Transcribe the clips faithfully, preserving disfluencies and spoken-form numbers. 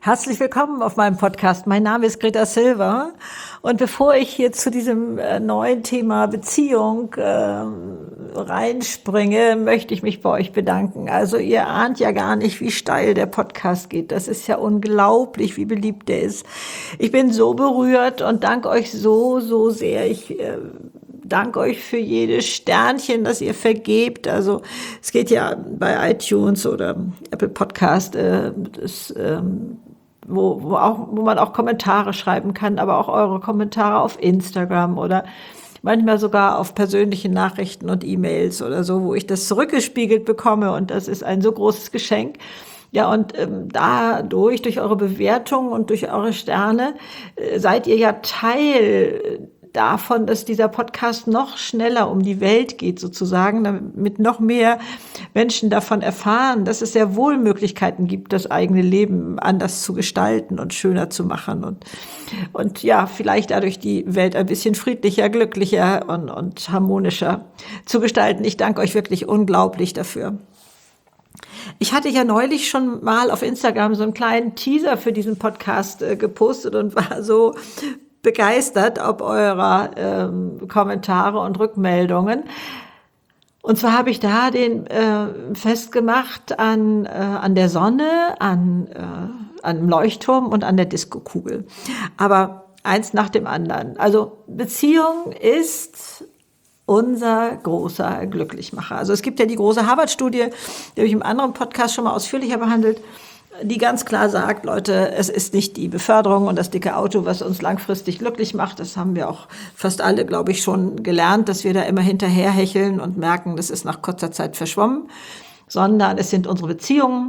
Herzlich willkommen auf meinem Podcast. Mein Name ist Greta Silver und bevor ich hier zu diesem äh, neuen Thema Beziehung äh, reinspringe, möchte ich mich bei euch bedanken. Also ihr ahnt ja gar nicht, wie steil der Podcast geht. Das ist ja unglaublich, wie beliebt der ist. Ich bin so berührt und danke euch so, so sehr. Ich äh, danke euch für jedes Sternchen, das ihr vergebt. Also es geht ja bei iTunes oder Apple Podcast, äh, das, ähm, Wo, wo, auch, wo man auch Kommentare schreiben kann, aber auch eure Kommentare auf Instagram oder manchmal sogar auf persönliche Nachrichten und E-Mails oder so, wo ich das zurückgespiegelt bekomme und das ist ein so großes Geschenk. Ja, und ähm, dadurch, durch eure Bewertung und durch eure Sterne, äh, seid ihr ja Teil davon, dass dieser Podcast noch schneller um die Welt geht sozusagen, damit noch mehr Menschen davon erfahren, dass es sehr wohl Möglichkeiten gibt, das eigene Leben anders zu gestalten und schöner zu machen und, und ja, vielleicht dadurch die Welt ein bisschen friedlicher, glücklicher und, und harmonischer zu gestalten. Ich danke euch wirklich unglaublich dafür. Ich hatte ja neulich schon mal auf Instagram so einen kleinen Teaser für diesen Podcast äh, gepostet und war so begeistert ob eurer ähm, Kommentare und Rückmeldungen. Und zwar habe ich da den äh, festgemacht an, äh, an der Sonne, an, äh, an dem Leuchtturm und an der Diskokugel. Aber eins nach dem anderen. Also Beziehung ist unser großer Glücklichmacher. Also es gibt ja die große Harvard-Studie, die habe ich im anderen Podcast schon mal ausführlicher behandelt, die ganz klar sagt, Leute, es ist nicht die Beförderung und das dicke Auto, was uns langfristig glücklich macht. Das haben wir auch fast alle, glaube ich, schon gelernt, dass wir da immer hinterherhecheln und merken, das ist nach kurzer Zeit verschwommen, sondern es sind unsere Beziehungen.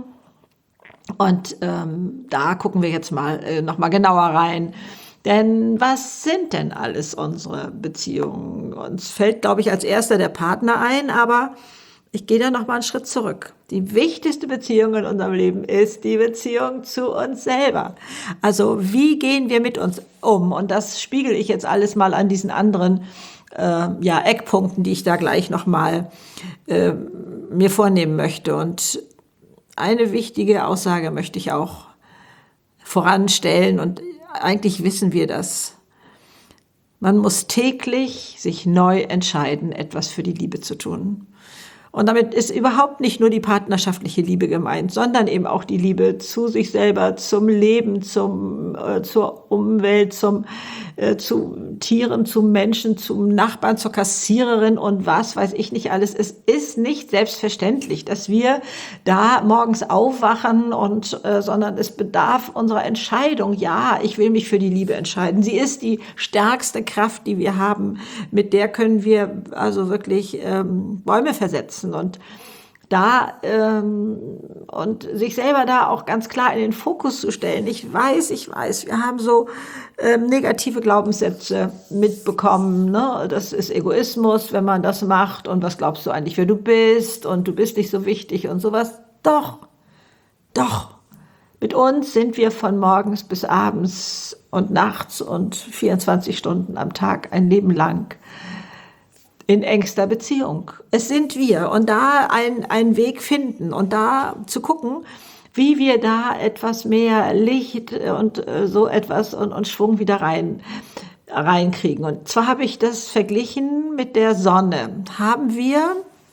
Und ähm, da gucken wir jetzt mal äh, noch mal genauer rein. Denn was sind denn alles unsere Beziehungen? Uns fällt, glaube ich, als erster der Partner ein, aber ich gehe da noch mal einen Schritt zurück. Die wichtigste Beziehung in unserem Leben ist die Beziehung zu uns selber. Also wie gehen wir mit uns um? Und das spiegel ich jetzt alles mal an diesen anderen äh, ja, Eckpunkten, die ich da gleich noch mal äh, mir vornehmen möchte. Und eine wichtige Aussage möchte ich auch voranstellen und eigentlich wissen wir das. Man muss täglich sich neu entscheiden, etwas für die Liebe zu tun. Und damit ist überhaupt nicht nur die partnerschaftliche Liebe gemeint, sondern eben auch die Liebe zu sich selber, zum Leben, zum, äh, zur Umwelt, zum, äh, zu Tieren, zu Menschen, zum Nachbarn, zur Kassiererin und was weiß ich nicht alles. Es ist nicht selbstverständlich, dass wir da morgens aufwachen und, äh, sondern es bedarf unserer Entscheidung. Ja, ich will mich für die Liebe entscheiden. Sie ist die stärkste Kraft, die wir haben. Mit der können wir also wirklich ähm, Bäume versetzen. Und da ähm, und sich selber da auch ganz klar in den Fokus zu stellen. Ich weiß, ich weiß, wir haben so ähm, negative Glaubenssätze mitbekommen. Ne? Das ist Egoismus, wenn man das macht. Und was glaubst du eigentlich, wer du bist? Und du bist nicht so wichtig und sowas. Doch, doch. Mit uns sind wir von morgens bis abends und nachts und vierundzwanzig Stunden am Tag ein Leben lang in engster Beziehung. Es sind wir und da ein, einen Weg finden und da zu gucken, wie wir da etwas mehr Licht und äh, so etwas und, und Schwung wieder rein reinkriegen. Und zwar habe ich das verglichen mit der Sonne. Haben wir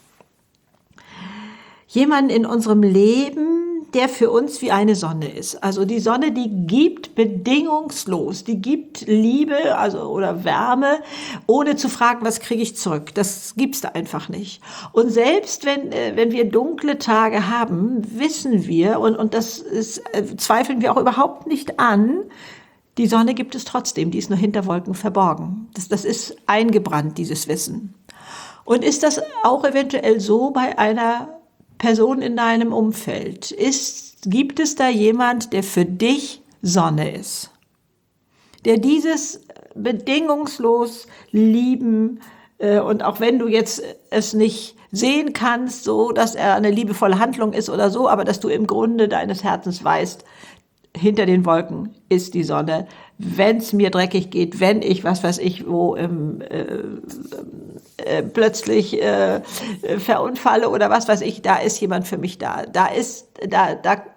jemanden in unserem Leben, der für uns wie eine Sonne ist. Also die Sonne, die gibt bedingungslos, die gibt Liebe, also oder Wärme, ohne zu fragen, was kriege ich zurück. Das gibt's da einfach nicht. Und selbst wenn wenn wir dunkle Tage haben, wissen wir und und das ist, äh, zweifeln wir auch überhaupt nicht an. Die Sonne gibt es trotzdem, die ist nur hinter Wolken verborgen. Das das ist eingebrannt, dieses Wissen. Und ist das auch eventuell so bei einer Person in deinem Umfeld? Ist, gibt es da jemand, der für dich Sonne ist? Der dieses bedingungslos lieben äh, und auch wenn du jetzt es nicht sehen kannst, so dass er eine liebevolle Handlung ist oder so, aber dass du im Grunde deines Herzens weißt, hinter den Wolken ist die Sonne. Wenn es mir dreckig geht, wenn ich, was weiß ich, wo ähm, äh, äh, plötzlich äh, verunfalle oder was weiß ich, da ist jemand für mich da. Da ist, da, da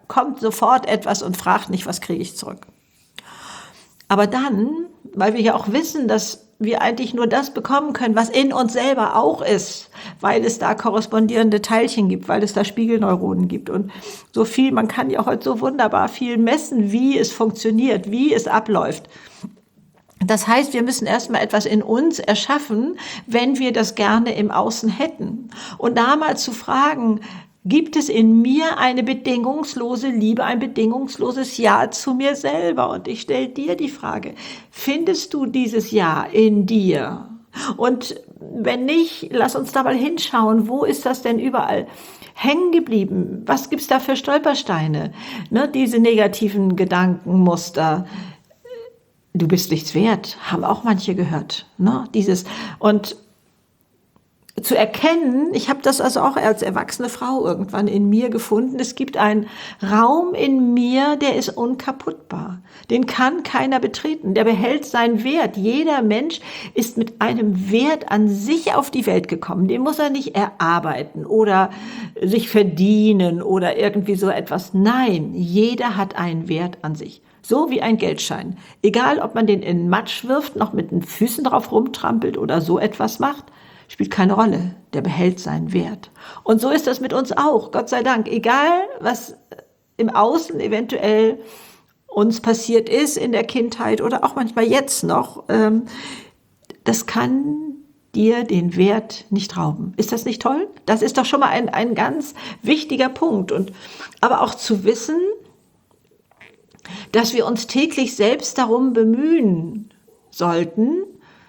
kommt sofort etwas und fragt nicht, was kriege ich zurück. Aber dann, weil wir ja auch wissen, dass wir eigentlich nur das bekommen können, was in uns selber auch ist, weil es da korrespondierende Teilchen gibt, weil es da Spiegelneuronen gibt und so viel, man kann ja heute so wunderbar viel messen, wie es funktioniert, wie es abläuft. Das heißt, wir müssen erstmal etwas in uns erschaffen, wenn wir das gerne im Außen hätten. Und da mal zu fragen, gibt es in mir eine bedingungslose Liebe, ein bedingungsloses Ja zu mir selber? Und ich stelle dir die Frage, findest du dieses Ja in dir? Und wenn nicht, lass uns da mal hinschauen, wo ist das denn überall hängen geblieben? Was gibt's da für Stolpersteine? Ne, diese negativen Gedankenmuster. Du bist nichts wert, haben auch manche gehört. Ne? Dieses und zu erkennen, ich habe das also auch als erwachsene Frau irgendwann in mir gefunden, es gibt einen Raum in mir, der ist unkaputtbar. Den kann keiner betreten, der behält seinen Wert. Jeder Mensch ist mit einem Wert an sich auf die Welt gekommen. Den muss er nicht erarbeiten oder sich verdienen oder irgendwie so etwas. Nein, jeder hat einen Wert an sich. So wie ein Geldschein. Egal, ob man den in Matsch wirft, noch mit den Füßen drauf rumtrampelt oder so etwas macht, spielt keine Rolle. Der behält seinen Wert. Und so ist das mit uns auch, Gott sei Dank. Egal, was im Außen eventuell uns passiert ist in der Kindheit oder auch manchmal jetzt noch, das kann dir den Wert nicht rauben. Ist das nicht toll? Das ist doch schon mal ein, ein ganz wichtiger Punkt. Und, aber auch zu wissen, dass wir uns täglich selbst darum bemühen sollten,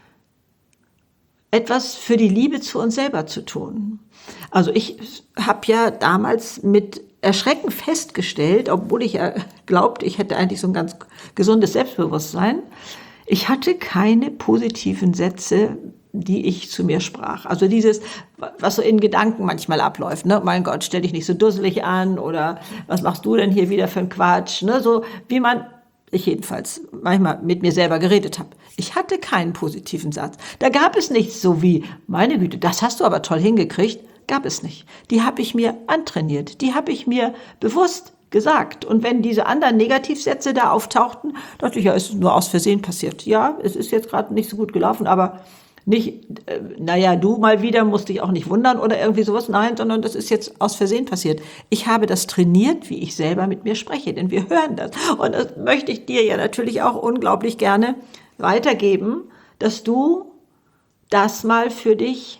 etwas für die Liebe zu uns selber zu tun. Also ich habe ja damals mit Erschrecken festgestellt, obwohl ich ja glaubte, ich hätte eigentlich so ein ganz gesundes Selbstbewusstsein, ich hatte keine positiven Sätze, die ich zu mir sprach. Also dieses, was so in Gedanken manchmal abläuft, ne? Mein Gott, stell dich nicht so dusselig an oder was machst du denn hier wieder für einen Quatsch, ne? So wie man, ich jedenfalls, manchmal mit mir selber geredet habe. Ich hatte keinen positiven Satz. Da gab es nichts so wie, meine Güte, das hast du aber toll hingekriegt. Gab es nicht. Die habe ich mir antrainiert. Die habe ich mir bewusst gesagt. Und wenn diese anderen Negativsätze da auftauchten, dachte ich, ja, es ist nur aus Versehen passiert. Ja, es ist jetzt gerade nicht so gut gelaufen, aber nicht, äh, naja, du mal wieder, musst dich auch nicht wundern oder irgendwie sowas. Nein, sondern das ist jetzt aus Versehen passiert. Ich habe das trainiert, wie ich selber mit mir spreche, denn wir hören das. Und das möchte ich dir ja natürlich auch unglaublich gerne weitergeben, dass du das mal für dich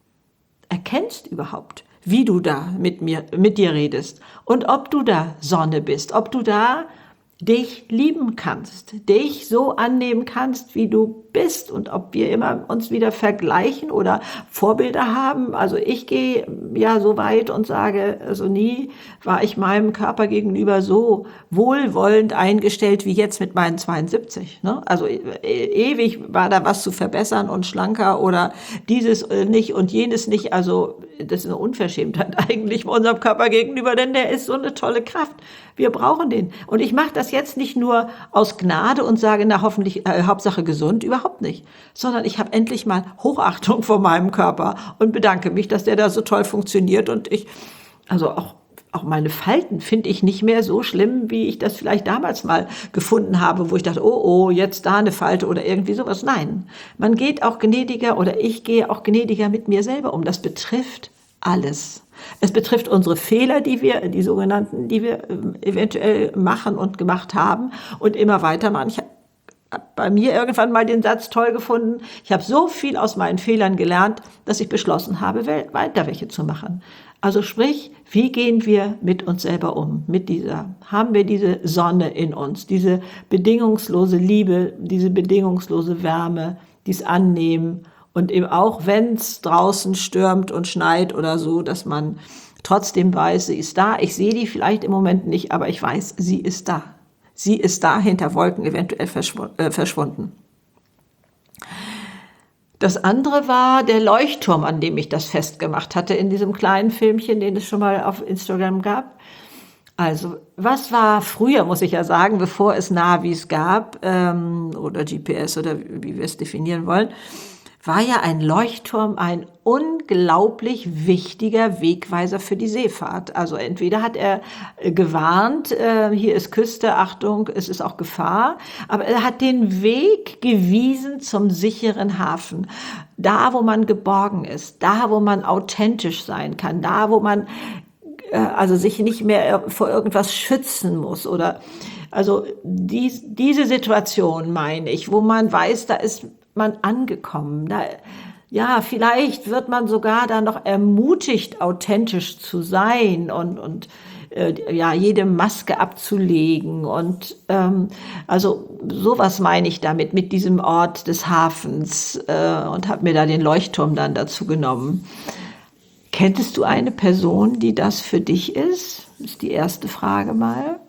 erkennst überhaupt, wie du da mit mir, mit dir redest und ob du da Sonne bist, ob du da dich lieben kannst, dich so annehmen kannst, wie du bist und ob wir immer uns wieder vergleichen oder Vorbilder haben. Also ich gehe ja so weit und sage, also nie war ich meinem Körper gegenüber so wohlwollend eingestellt wie jetzt mit meinen zweiundsiebzig. Ne? Also e- ewig war da was zu verbessern und schlanker oder dieses nicht und jenes nicht. Also das ist eine Unverschämtheit eigentlich unserem Körper gegenüber, denn der ist so eine tolle Kraft. Wir brauchen den. Und ich mache das jetzt nicht nur aus Gnade und sage, na hoffentlich, äh, Hauptsache gesund, überhaupt nicht. Sondern ich habe endlich mal Hochachtung vor meinem Körper und bedanke mich, dass der da so toll funktioniert. Und ich, also auch, auch meine Falten finde ich nicht mehr so schlimm, wie ich das vielleicht damals mal gefunden habe, wo ich dachte, oh, oh, jetzt da eine Falte oder irgendwie sowas. Nein, man geht auch gnädiger oder ich gehe auch gnädiger mit mir selber um. Das betrifft alles. Es betrifft unsere Fehler, die wir, die sogenannten, die wir eventuell machen und gemacht haben und immer weitermachen. Ich habe bei mir irgendwann mal den Satz toll gefunden. Ich habe so viel aus meinen Fehlern gelernt, dass ich beschlossen habe, weiter welche zu machen. Also sprich, wie gehen wir mit uns selber um? Mit dieser, haben wir diese Sonne in uns, diese bedingungslose Liebe, diese bedingungslose Wärme, dieses Annehmen. Und eben auch, wenn es draußen stürmt und schneit oder so, dass man trotzdem weiß, sie ist da. Ich sehe die vielleicht im Moment nicht, aber ich weiß, sie ist da. Sie ist da hinter Wolken eventuell verschwunden. Das andere war der Leuchtturm, an dem ich das festgemacht hatte, in diesem kleinen Filmchen, den es schon mal auf Instagram gab. Also, was war früher, muss ich ja sagen, bevor es Navis gab ähm, oder G P S oder wie wir es definieren wollen, war ja ein Leuchtturm ein unglaublich wichtiger Wegweiser für die Seefahrt. Also entweder hat er gewarnt, äh, hier ist Küste, Achtung, es ist auch Gefahr, aber er hat den Weg gewiesen zum sicheren Hafen. Da, wo man geborgen ist, da, wo man authentisch sein kann, da, wo man äh, also sich nicht mehr vor irgendwas schützen muss oder also dies, diese Situation meine ich, wo man weiß, da ist man angekommen. Da, ja, vielleicht wird man sogar dann noch ermutigt, authentisch zu sein und, und äh, ja, jede Maske abzulegen. Und ähm, also sowas meine ich damit, mit diesem Ort des Hafens äh, und habe mir da den Leuchtturm dann dazu genommen. Kenntest du eine Person, die das für dich ist? Das ist die erste Frage mal.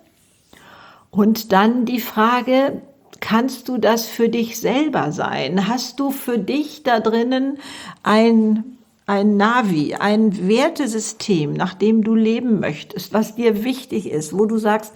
Und dann die Frage, kannst du das für dich selber sein? Hast du für dich da drinnen ein, ein Navi, ein Wertesystem, nach dem du leben möchtest, was dir wichtig ist, wo du sagst,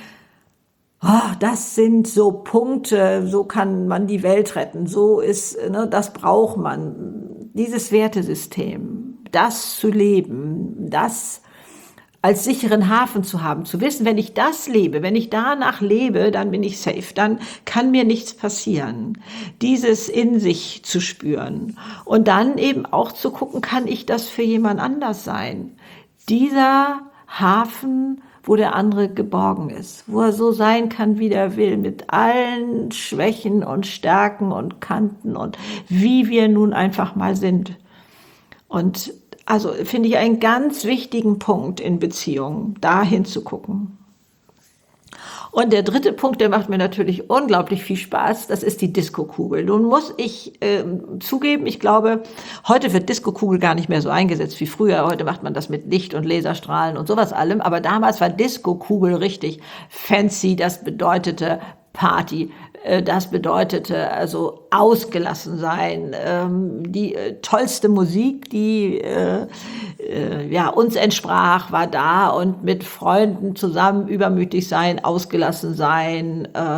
oh, das sind so Punkte, so kann man die Welt retten, so ist, ne, das braucht man, dieses Wertesystem, das zu leben, das als sicheren Hafen zu haben, zu wissen, wenn ich das lebe, wenn ich danach lebe, dann bin ich safe, dann kann mir nichts passieren. Dieses in sich zu spüren und dann eben auch zu gucken, kann ich das für jemand anders sein? Dieser Hafen, wo der andere geborgen ist, wo er so sein kann, wie er will, mit allen Schwächen und Stärken und Kanten und wie wir nun einfach mal sind. Und also finde ich einen ganz wichtigen Punkt in Beziehungen, da hinzugucken. Und der dritte Punkt, der macht mir natürlich unglaublich viel Spaß, das ist die Diskokugel. Nun muss ich äh, zugeben, ich glaube, heute wird Diskokugel gar nicht mehr so eingesetzt wie früher. Heute macht man das mit Licht und Laserstrahlen und sowas allem. Aber damals war Diskokugel richtig fancy, das bedeutete Party. Das bedeutete also ausgelassen sein, ähm, die äh, tollste Musik, die äh, äh, ja, uns entsprach, war da und mit Freunden zusammen übermütig sein, ausgelassen sein. Äh,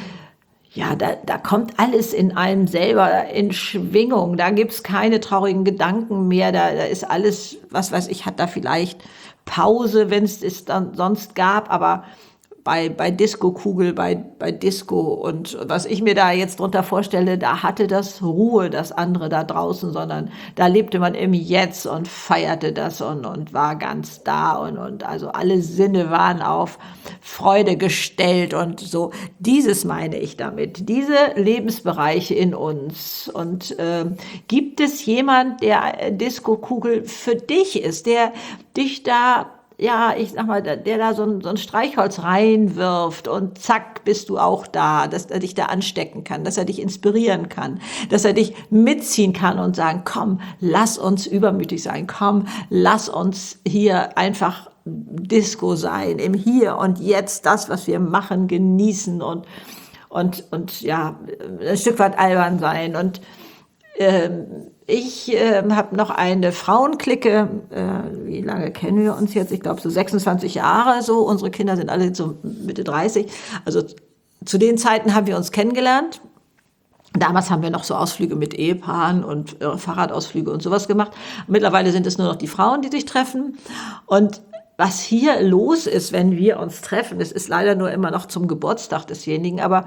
ja, da, da kommt alles in einem selber in Schwingung. Da gibt's keine traurigen Gedanken mehr. Da, da ist alles, was weiß ich, hat da vielleicht Pause, wenn es es dann sonst gab, aber bei, bei Disco-Kugel, bei, bei Disco und was ich mir da jetzt drunter vorstelle, da hatte das Ruhe, das andere da draußen, sondern da lebte man im Jetzt und feierte das und, und war ganz da und, und also alle Sinne waren auf Freude gestellt und so. Dieses meine ich damit, diese Lebensbereiche in uns. Und äh, gibt es jemand, der Disco-Kugel für dich ist, der dich da ja, ich sag mal, der, der da so ein, so ein Streichholz reinwirft und zack, bist du auch da, dass er dich da anstecken kann, dass er dich inspirieren kann, dass er dich mitziehen kann und sagen, komm, lass uns übermütig sein, komm, lass uns hier einfach Disco sein, im Hier und Jetzt, das, was wir machen, genießen und, und, und ja, ein Stück weit albern sein und ähm, ich äh, habe noch eine Frauenklicke, äh, wie lange kennen wir uns jetzt? Ich glaube so sechsundzwanzig Jahre so. Unsere Kinder sind alle so Mitte dreißig. Also zu den Zeiten haben wir uns kennengelernt. Damals haben wir noch so Ausflüge mit Ehepaaren und äh, Fahrradausflüge und sowas gemacht. Mittlerweile sind es nur noch die Frauen, die sich treffen. Und was hier los ist, wenn wir uns treffen, es ist leider nur immer noch zum Geburtstag desjenigen, aber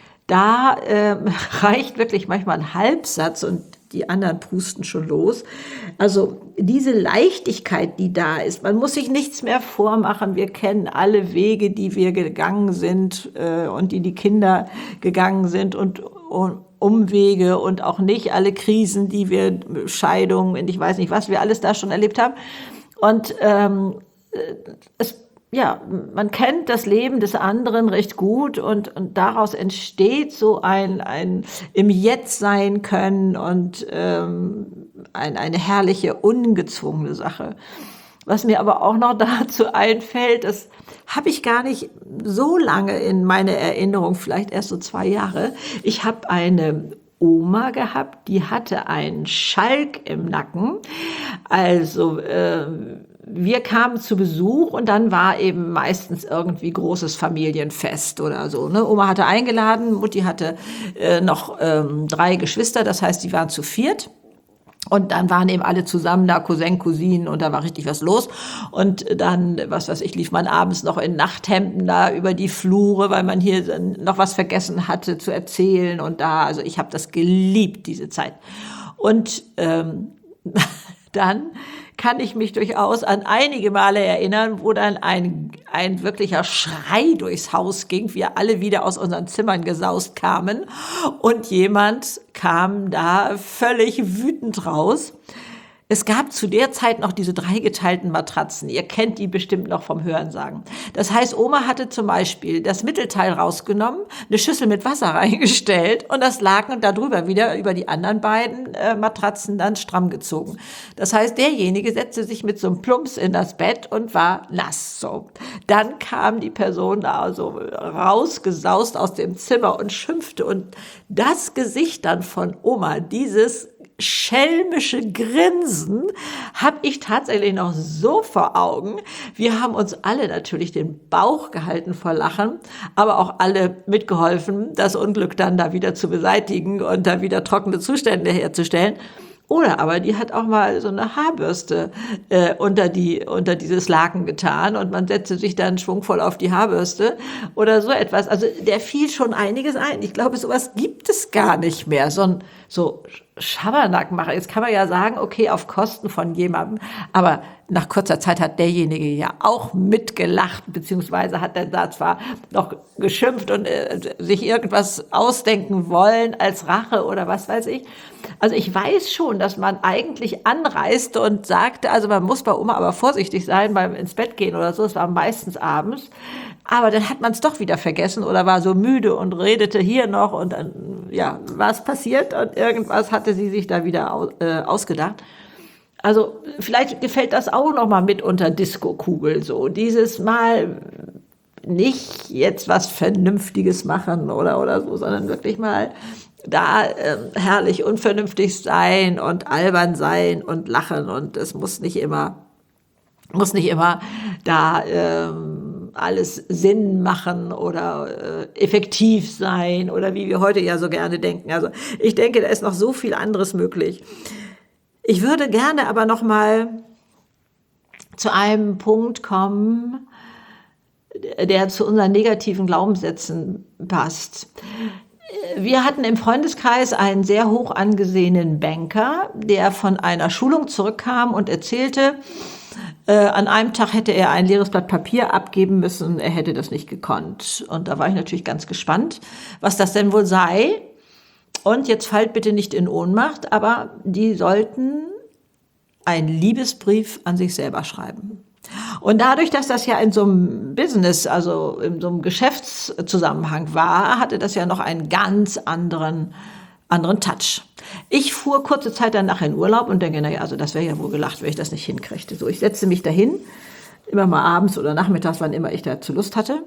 da äh, reicht wirklich manchmal ein Halbsatz und die anderen pusten schon los. Also diese Leichtigkeit, die da ist, man muss sich nichts mehr vormachen. Wir kennen alle Wege, die wir gegangen sind äh, und die die Kinder gegangen sind und, und Umwege und auch nicht alle Krisen, die wir, Scheidungen und ich weiß nicht, was wir alles da schon erlebt haben. Und ähm, es ja, man kennt das Leben des anderen recht gut und, und daraus entsteht so ein, ein im Jetzt sein können und ähm, ein, eine herrliche, ungezwungene Sache. Was mir aber auch noch dazu einfällt, das habe ich gar nicht so lange in meiner Erinnerung, vielleicht erst so zwei Jahre. Ich habe eine Oma gehabt, die hatte einen Schalk im Nacken. Also, äh, wir kamen zu Besuch und dann war eben meistens irgendwie großes Familienfest oder so. Ne? Oma hatte eingeladen, Mutti hatte äh, noch ähm, drei Geschwister, das heißt, die waren zu viert. Und dann waren eben alle zusammen da, Cousin, Cousinen, und da war richtig was los. Und dann, was weiß ich, lief man abends noch in Nachthemden da über die Flure, weil man hier noch was vergessen hatte zu erzählen. Und da, also ich habe das geliebt, diese Zeit. Und ähm, dann kann ich mich durchaus an einige Male erinnern, wo dann ein, ein wirklicher Schrei durchs Haus ging, wir alle wieder aus unseren Zimmern gesaust kamen und jemand kam da völlig wütend raus. Es gab zu der Zeit noch diese dreigeteilten Matratzen. Ihr kennt die bestimmt noch vom Hörensagen. Das heißt, Oma hatte zum Beispiel das Mittelteil rausgenommen, eine Schüssel mit Wasser reingestellt und das Laken darüber wieder über die anderen beiden äh, Matratzen dann stramm gezogen. Das heißt, derjenige setzte sich mit so einem Plumps in das Bett und war nass. So. Dann kam die Person da also rausgesaust aus dem Zimmer und schimpfte. Und das Gesicht dann von Oma, dieses schelmische Grinsen habe ich tatsächlich noch so vor Augen. Wir haben uns alle natürlich den Bauch gehalten vor Lachen, aber auch alle mitgeholfen, das Unglück dann da wieder zu beseitigen und da wieder trockene Zustände herzustellen. Oder aber die hat auch mal so eine Haarbürste äh, unter die unter dieses Laken getan und man setzte sich dann schwungvoll auf die Haarbürste oder so etwas. Also der fiel schon einiges ein. Ich glaube, sowas gibt es gar nicht mehr. So ein so Schabernack machen. Jetzt kann man ja sagen, okay, auf Kosten von jemandem, aber nach kurzer Zeit hat derjenige ja auch mitgelacht, beziehungsweise hat er da zwar noch geschimpft und äh, sich irgendwas ausdenken wollen als Rache oder was weiß ich. Also ich weiß schon, dass man eigentlich anreiste und sagte, also man muss bei Oma aber vorsichtig sein beim ins Bett gehen oder so, es war meistens abends. Aber dann hat man es doch wieder vergessen oder war so müde und redete hier noch und dann, ja, was passiert und irgendwas hatte sie sich da wieder aus, äh, ausgedacht. Also vielleicht gefällt das auch noch mal mit unter Disco-Kugel so. Dieses Mal nicht jetzt was Vernünftiges machen oder, oder so, sondern wirklich mal da äh, herrlich unvernünftig sein und albern sein und lachen und es muss nicht immer, muss nicht immer da ähm, alles Sinn machen oder äh, effektiv sein oder wie wir heute ja so gerne denken. Also ich denke, da ist noch so viel anderes möglich. Ich würde gerne aber noch mal zu einem Punkt kommen, der zu unseren negativen Glaubenssätzen passt. Wir hatten im Freundeskreis einen sehr hoch angesehenen Banker, der von einer Schulung zurückkam und erzählte, äh, an einem Tag hätte er ein leeres Blatt Papier abgeben müssen, er hätte das nicht gekonnt. Und da war ich natürlich ganz gespannt, was das denn wohl sei. Und jetzt fallt bitte nicht in Ohnmacht, aber die sollten einen Liebesbrief an sich selber schreiben. Und dadurch, dass das ja in so einem Business, also in so einem Geschäftszusammenhang war, hatte das ja noch einen ganz anderen, anderen Touch. Ich fuhr kurze Zeit danach in Urlaub und denke, naja, also das wäre ja wohl gelacht, wenn ich das nicht hinkriegte. So, ich setzte mich dahin, immer mal abends oder nachmittags, wann immer ich dazu Lust hatte,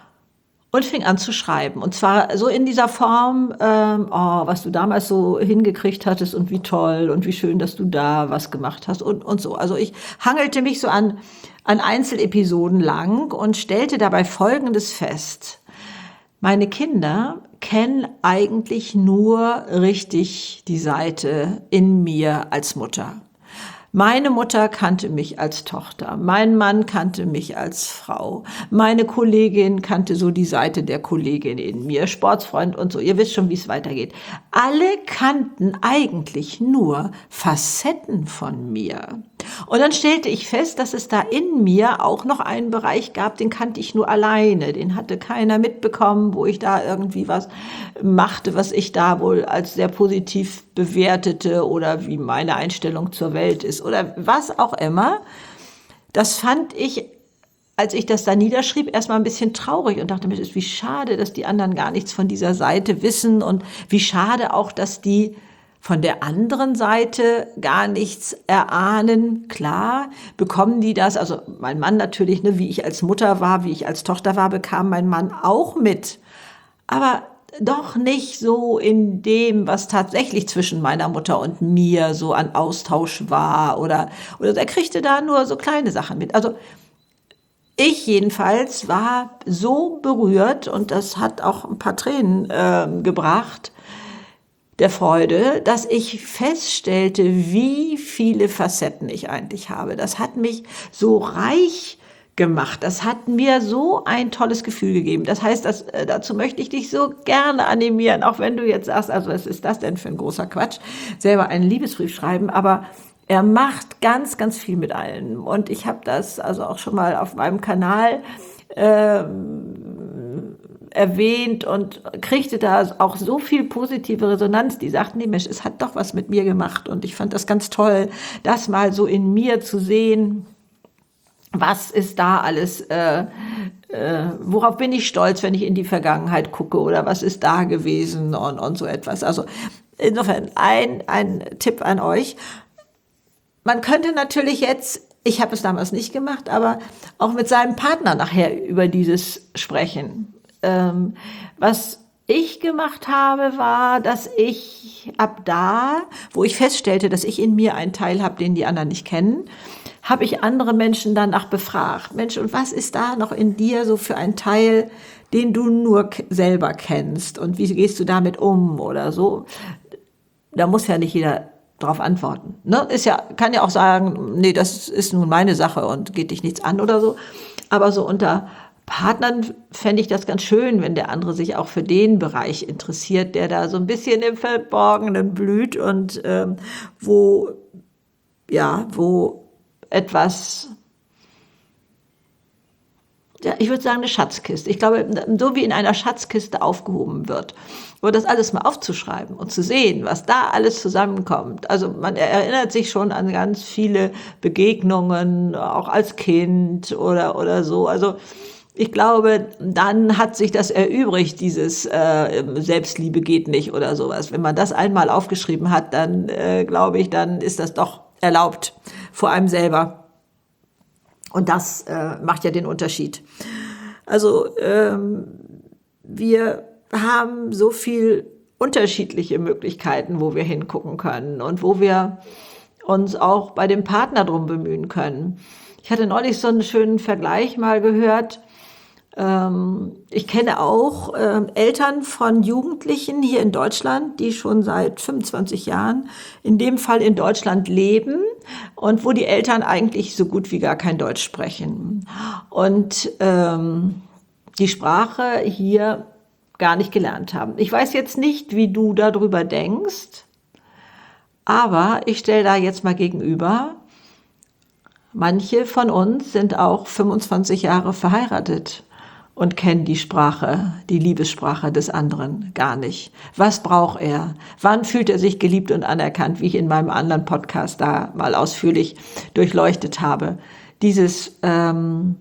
und fing an zu schreiben. Und zwar so in dieser Form, ähm, oh, was du damals so hingekriegt hattest und wie toll und wie schön, dass du da was gemacht hast und, und so. Also ich hangelte mich so an, an Einzelepisoden lang und stellte dabei Folgendes fest. Meine Kinder kennen eigentlich nur richtig die Seite in mir als Mutter. Meine Mutter kannte mich als Tochter, mein Mann kannte mich als Frau, meine Kollegin kannte so die Seite der Kollegin in mir, Sportsfreund und so, ihr wisst schon, wie es weitergeht. Alle kannten eigentlich nur Facetten von mir. Und dann stellte ich fest, dass es da in mir auch noch einen Bereich gab, den kannte ich nur alleine, den hatte keiner mitbekommen, wo ich da irgendwie was machte, was ich da wohl als sehr positiv bewertete oder wie meine Einstellung zur Welt ist oder was auch immer. Das fand ich, als ich das da niederschrieb, erstmal ein bisschen traurig und dachte mir, wie schade, dass die anderen gar nichts von dieser Seite wissen und wie schade auch, dass die von der anderen Seite gar nichts erahnen. Klar, bekommen die das, also mein Mann natürlich, ne, wie ich als Mutter war, wie ich als Tochter war, bekam mein Mann auch mit. Aber doch nicht so in dem, was tatsächlich zwischen meiner Mutter und mir so an Austausch war oder, oder er kriegte da nur so kleine Sachen mit. Also ich jedenfalls war so berührt und das hat auch ein paar Tränen äh, gebracht, der Freude, dass ich feststellte, wie viele Facetten ich eigentlich habe. Das hat mich so reich gemacht. Das hat mir so ein tolles Gefühl gegeben. Das heißt, das, äh, dazu möchte ich dich so gerne animieren, auch wenn du jetzt sagst, also was ist das denn für ein großer Quatsch, selber einen Liebesbrief schreiben, aber er macht ganz, ganz viel mit allen. Und ich habe das also auch schon mal auf meinem Kanal ähm, erwähnt und kriegte da auch so viel positive Resonanz. Die sagten, nee Mensch, es hat doch was mit mir gemacht. Und ich fand das ganz toll, das mal so in mir zu sehen. Was ist da alles, äh, äh, worauf bin ich stolz, wenn ich in die Vergangenheit gucke oder was ist da gewesen und, und so etwas. Also insofern ein, ein Tipp an euch. Man könnte natürlich jetzt, ich habe es damals nicht gemacht, aber auch mit seinem Partner nachher über dieses sprechen. Ähm, was ich gemacht habe, war, dass ich ab da, wo ich feststellte, dass ich in mir einen Teil habe, den die anderen nicht kennen, habe ich andere Menschen danach befragt. Mensch, und was ist da noch in dir so für ein Teil, den du nur k- selber kennst? Und wie gehst du damit um oder so? Da muss ja nicht jeder drauf antworten. Ne? Ist ja, kann ja auch sagen, nee, das ist nun meine Sache und geht dich nichts an oder so. Aber so unter Partnern fände ich das ganz schön, wenn der andere sich auch für den Bereich interessiert, der da so ein bisschen im Verborgenen blüht und ähm, wo, ja, wo etwas, ja, ich würde sagen, eine Schatzkiste. Ich glaube, so wie in einer Schatzkiste aufgehoben wird. Aber das alles mal aufzuschreiben und zu sehen, was da alles zusammenkommt. Also man erinnert sich schon an ganz viele Begegnungen, auch als Kind oder, oder so. Also ich glaube, dann hat sich das erübrigt, dieses äh, Selbstliebe geht nicht oder sowas. Wenn man das einmal aufgeschrieben hat, dann äh, glaube ich, dann ist das doch erlaubt vor einem selber. Und das äh, macht ja den Unterschied. Also ähm, wir haben so viel unterschiedliche Möglichkeiten, wo wir hingucken können und wo wir uns auch bei dem Partner drum bemühen können. Ich hatte neulich so einen schönen Vergleich mal gehört. Ähm, ich kenne auch ähm, Eltern von Jugendlichen hier in Deutschland, die schon seit fünfundzwanzig Jahren in dem Fall in Deutschland leben und wo die Eltern eigentlich so gut wie gar kein Deutsch sprechen und ähm, die Sprache hier gar nicht gelernt haben. Ich weiß jetzt nicht, wie du darüber denkst, aber ich stelle da jetzt mal gegenüber, manche von uns sind auch fünfundzwanzig Jahre verheiratet und kennen die Sprache, die Liebessprache des anderen gar nicht. Was braucht er? Wann fühlt er sich geliebt und anerkannt, wie ich in meinem anderen Podcast da mal ausführlich durchleuchtet habe? Dieses, ähm,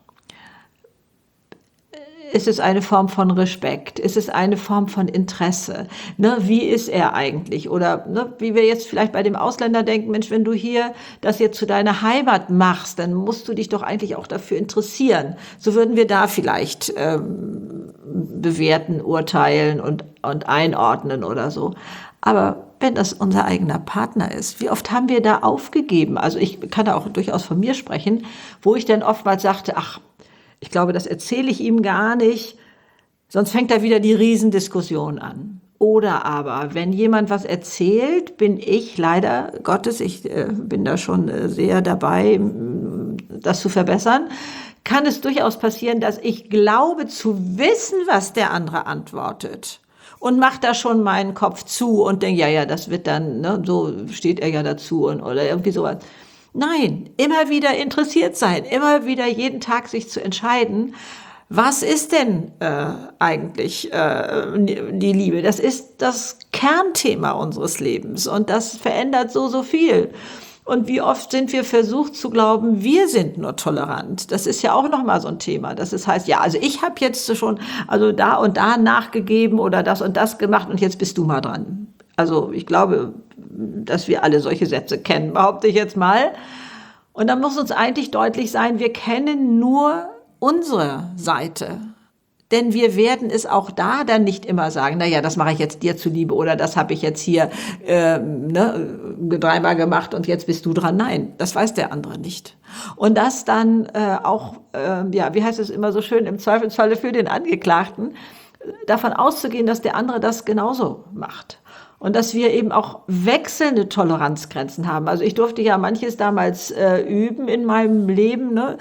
ist es eine Form von Respekt? Ist es eine Form von Interesse? Ne, wie ist er eigentlich? Oder ne, wie wir jetzt vielleicht bei dem Ausländer denken, Mensch, wenn du hier das jetzt zu deiner Heimat machst, dann musst du dich doch eigentlich auch dafür interessieren. So würden wir da vielleicht ähm, bewerten, urteilen und, und einordnen oder so. Aber wenn das unser eigener Partner ist, wie oft haben wir da aufgegeben? Also ich kann da auch durchaus von mir sprechen, wo ich dann oftmals sagte, ach, ich glaube, das erzähle ich ihm gar nicht, sonst fängt da wieder die Riesendiskussion an. Oder aber, wenn jemand was erzählt, bin ich leider Gottes, ich äh, bin da schon äh, sehr dabei, das zu verbessern, kann es durchaus passieren, dass ich glaube zu wissen, was der andere antwortet. Und mache da schon meinen Kopf zu und denke, ja, ja, das wird dann, ne, so steht er ja dazu und, oder irgendwie sowas. Nein, immer wieder interessiert sein, immer wieder jeden Tag sich zu entscheiden, was ist denn äh, eigentlich äh, die Liebe? Das ist das Kernthema unseres Lebens und das verändert so, so viel. Und wie oft sind wir versucht zu glauben, wir sind nur tolerant. Das ist ja auch nochmal so ein Thema. Das ist, heißt, ja, also ich habe jetzt schon also da und da nachgegeben oder das und das gemacht und jetzt bist du mal dran. Also ich glaube, dass wir alle solche Sätze kennen, behaupte ich jetzt mal. Und dann muss uns eigentlich deutlich sein, wir kennen nur unsere Seite Denn wir werden es auch da dann nicht immer sagen, na ja, das mache ich jetzt dir zuliebe oder das habe ich jetzt hier äh, ne, dreimal gemacht und jetzt bist du dran. Nein, das weiß der andere nicht. Und das dann äh, auch, äh, ja, wie heißt es immer so schön, im Zweifelsfalle für den Angeklagten, davon auszugehen, dass der andere das genauso macht. Und dass wir eben auch wechselnde Toleranzgrenzen haben. Also ich durfte ja manches damals äh, üben in meinem Leben, ne?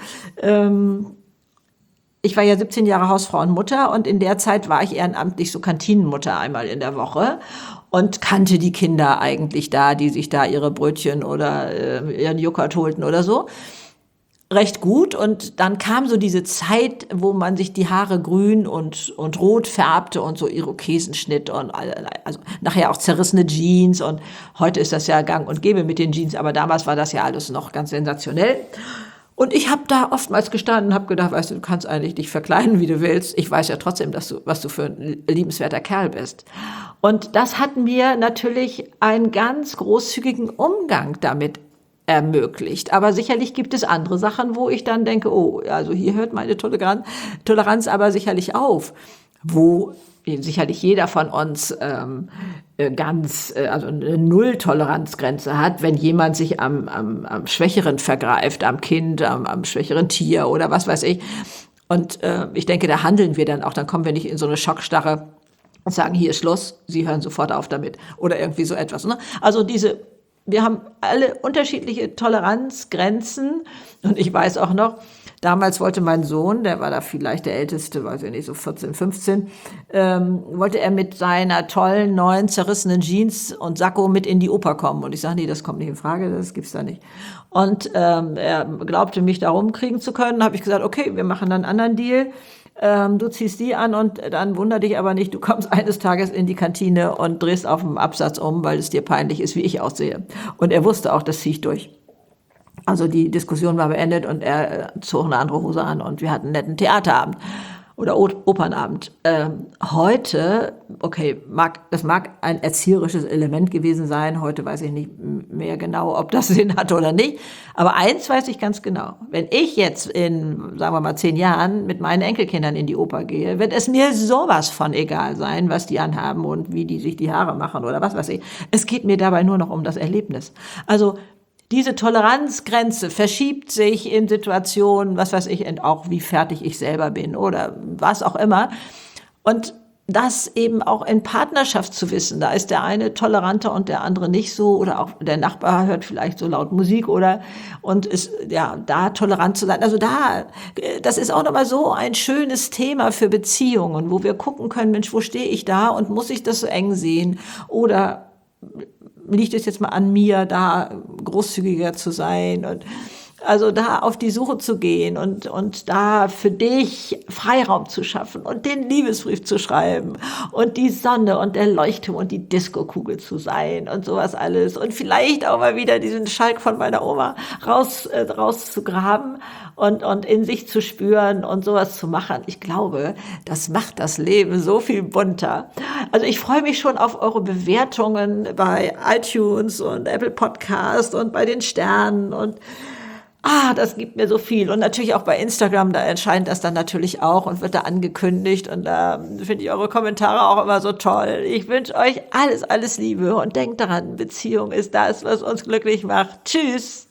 Ähm, Ich war ja siebzehn Jahre Hausfrau und Mutter und in der Zeit war ich ehrenamtlich so Kantinenmutter einmal in der Woche und kannte die Kinder eigentlich da, die sich da ihre Brötchen oder äh, ihren Joghurt holten oder so, recht gut. Und dann kam so diese Zeit, wo man sich die Haare grün und, und rot färbte und so Irokesenschnitt und also nachher auch zerrissene Jeans. Und heute ist das ja gang und gäbe mit den Jeans, aber damals war das ja alles noch ganz sensationell. Und ich habe da oftmals gestanden und habe gedacht, weißt du, du kannst eigentlich dich verkleiden, wie du willst. Ich weiß ja trotzdem, dass du, was du für ein liebenswerter Kerl bist. Und das hat mir natürlich einen ganz großzügigen Umgang damit ermöglicht. Aber sicherlich gibt es andere Sachen, wo ich dann denke, oh, also hier hört meine Toleranz, Toleranz aber sicherlich auf, wo sicherlich jeder von uns ähm, ganz, äh, also eine Null-Toleranzgrenze hat, wenn jemand sich am, am, am Schwächeren vergreift, am Kind, am, am schwächeren Tier oder was weiß ich. Und äh, ich denke, da handeln wir dann auch, dann kommen wir nicht in so eine Schockstarre und sagen, hier ist Schluss, Sie hören sofort auf damit oder irgendwie so etwas. Ne? Also diese, wir haben alle unterschiedliche Toleranzgrenzen und ich weiß auch noch, damals wollte mein Sohn, der war da vielleicht der Älteste, weiß ich nicht, so vierzehn, fünfzehn, ähm, wollte er mit seiner tollen, neuen, zerrissenen Jeans und Sakko mit in die Oper kommen. Und ich sage, nee, das kommt nicht in Frage, das gibt's da nicht. Und ähm, er glaubte, mich da rumkriegen zu können. Habe ich gesagt, okay, wir machen dann einen anderen Deal. Ähm, du ziehst die an und dann wunder dich aber nicht, du kommst eines Tages in die Kantine und drehst auf dem Absatz um, weil es dir peinlich ist, wie ich aussehe. Und er wusste auch, das ziehe ich durch. Also die Diskussion war beendet und er zog eine andere Hose an und wir hatten einen netten Theaterabend oder Opernabend. Ähm, heute, okay, mag, das mag ein erzieherisches Element gewesen sein. Heute weiß ich nicht mehr genau, ob das Sinn hatte oder nicht. Aber eins weiß ich ganz genau. Wenn ich jetzt in, sagen wir mal, zehn Jahren mit meinen Enkelkindern in die Oper gehe, wird es mir sowas von egal sein, was die anhaben und wie die sich die Haare machen oder was weiß ich. Es geht mir dabei nur noch um das Erlebnis. Also diese Toleranzgrenze verschiebt sich in Situationen, was weiß ich, und auch wie fertig ich selber bin oder was auch immer. Und das eben auch in Partnerschaft zu wissen, da ist der eine toleranter und der andere nicht so oder auch der Nachbar hört vielleicht so laut Musik oder und ist ja da tolerant zu sein. Also da, das ist auch nochmal so ein schönes Thema für Beziehungen, wo wir gucken können, Mensch, wo stehe ich da und muss ich das so eng sehen oder liegt es jetzt mal an mir, da großzügiger zu sein und also da auf die Suche zu gehen und, und da für dich Freiraum zu schaffen und den Liebesbrief zu schreiben und die Sonne und der Leuchtturm und die Diskokugel zu sein und sowas alles und vielleicht auch mal wieder diesen Schalk von meiner Oma raus, äh, rauszugraben und, und in sich zu spüren und sowas zu machen. Ich glaube, das macht das Leben so viel bunter. Also ich freue mich schon auf eure Bewertungen bei iTunes und Apple Podcast und bei den Sternen und Ah, das gibt mir so viel. Und natürlich auch bei Instagram, da erscheint das dann natürlich auch und wird da angekündigt. Und da finde ich eure Kommentare auch immer so toll. Ich wünsche euch alles, alles Liebe und denkt daran, Beziehung ist das, was uns glücklich macht. Tschüss.